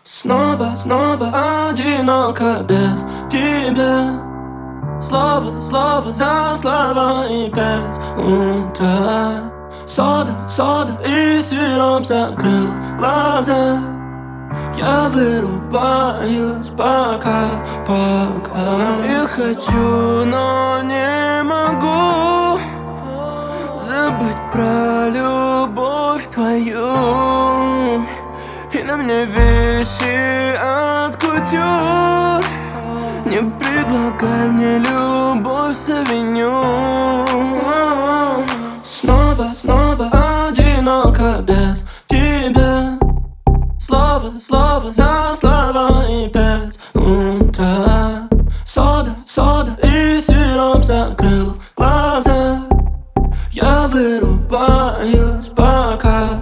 Снова, снова одиноко без тебя. Слово, слово за слово и 5 утра. Сода, сода и сироп закрыл глаза. Я вырубаюсь пока. Я хочу, но не могу забыть про любовь твою. И на мне вещи от кутюр. Не предлагай мне любовь с авеню. Снова, снова одиноко без тебя. Слово, слово за слово и 5 утра. Сода, сода и сироп закрыл глаза. Я вырубаюсь пока.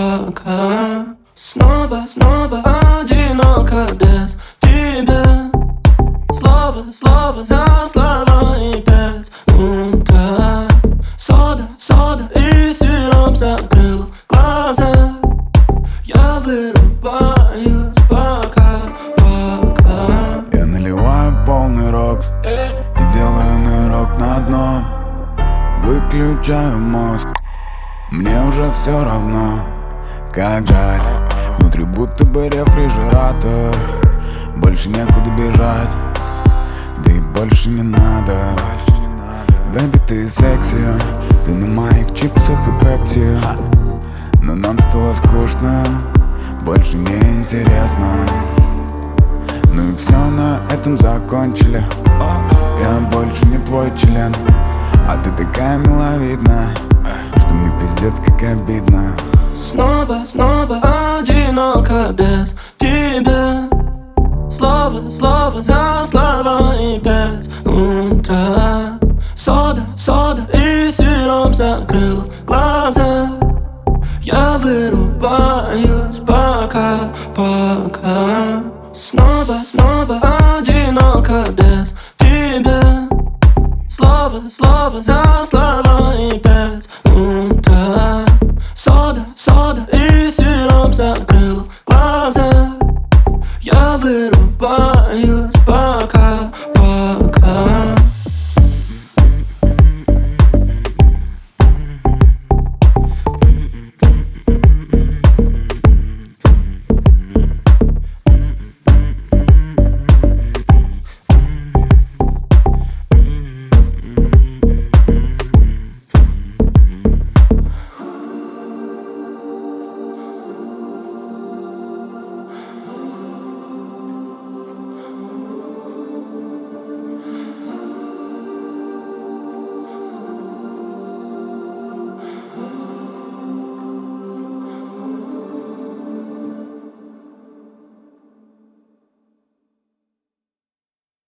Снова, снова одиноко без тебя. Слово, слово за слово и 5 утра. Сода, сода и сироп закрыл глаза. Я вырубаюсь пока. Я наливаю полный рокс и делаю нырок на дно. Выключаю мозг, мне уже все равно. Как жаль, внутри будто бы рефрижератор. Больше некуда бежать, да и больше не надо. Бэби, ты секси, ты на моих чипсах и пепси. Но нам стало скучно, больше не интересно. Ну и все, на этом закончили. Я больше не твой член, а ты такая миловидная, что мне пиздец как обидно. Снова, снова одиноко без тебя. Слово, слово за слово и 5 утра. Сода, сода и сироп закрыл глаза. Я вырубаюсь пока. Снова, снова одиноко без тебя. Слово, слово за слово и 5 утра. Сода, сода и сироп закрыл глаза. Я вырубаюсь.